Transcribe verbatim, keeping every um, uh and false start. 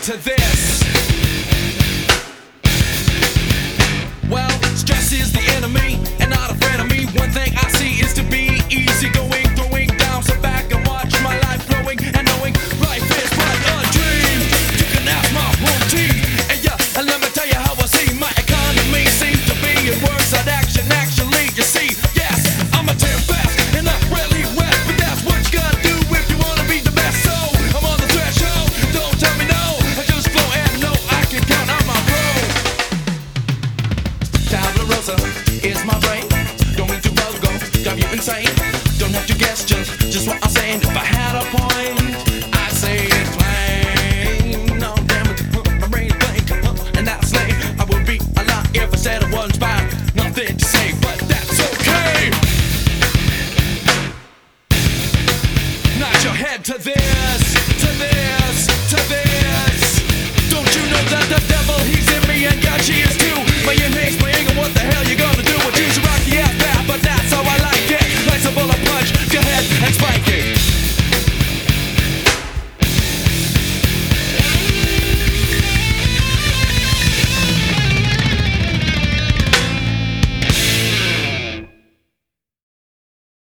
to this. Well, stress is the enemy and not a friend of me. One thing I see is to be easy going, throwing down, sit back and watch my life flowing and knowing life is but a dream. You can ask my home team, and yeah, and let me tell you how I see my economy seems to be in words that action. Actually, you see, yes, I'm a tear fast and not really wet, but that's what you gotta do if you wanna be the best. So I'm on the threshold, don't tell me no. I just flow and know I can count on my road. Tabula Rosa is my brain, going to go, drive you insane. Don't have to guess just, just what I'm saying. If I had a point, I'd say it plain. No, damn it, my brain is blank, uh, and that's lame. I would be a lot if I said I wasn't fine. Nothing to say, but that's okay. Nod your head to this.